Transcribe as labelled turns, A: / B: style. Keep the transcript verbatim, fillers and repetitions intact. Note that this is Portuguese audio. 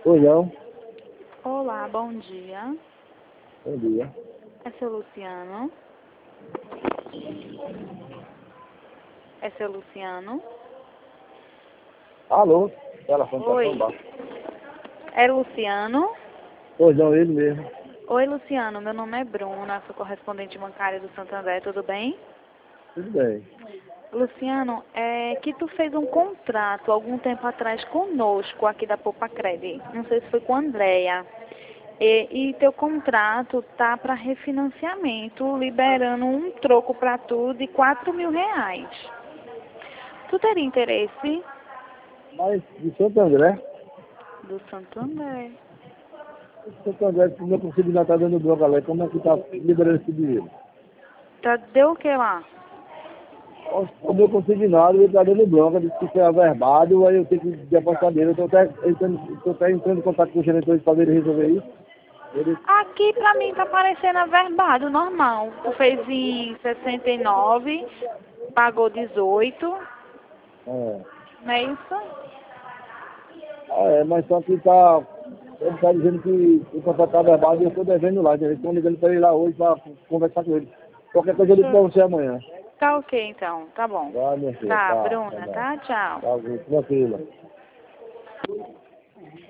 A: Oi, não.
B: Olá, bom dia.
A: Bom dia.
B: É seu Luciano? É seu Luciano?
A: Alô? Telefone tá tão
B: Oi.
A: baixo.
B: É Luciano?
A: Pois não, ele mesmo.
B: Oi, Luciano. Meu nome é Bruna, sou correspondente bancária do Santander, tudo bem?
A: Tudo bem.
B: Luciano, é que tu fez um contrato algum tempo atrás conosco aqui da Poupa Credit. Não sei se foi com a Andrea. E, e teu contrato tá para refinanciamento, liberando um troco para tu de quatro mil reais. Tu teria interesse?
A: Mas de Santo André,
B: Do Santander.
A: de Santo André, se não consigo já tá dando bronca lá, como é que tá liberando esse dinheiro?
B: Tá, deu o que lá?
A: O meu consignado, ele tá dando bronca, disse que foi averbado, aí eu tenho que depositar dele. Eu tô até entrando, tô até entrando em contato com o gerente hoje para ele resolver isso. Ele,
B: Aqui pra mim tá parecendo averbado, normal. Tu fez em sessenta e nove, pagou dezoito,
A: é,
B: não é isso?
A: ah, é, mas só que tá, ele tá dizendo que o contrato tá averbado e eu tô devendo lá, eles estão ligando para ele lá hoje para conversar com ele. Qualquer coisa eu ligo para você amanhã.
B: Tá ok então, tá bom.
A: Vai, minha filha,
B: Tá,
A: tá, tá
B: Bruna,
A: bom.
B: tá? Tchau.
A: Tá, tranquilo.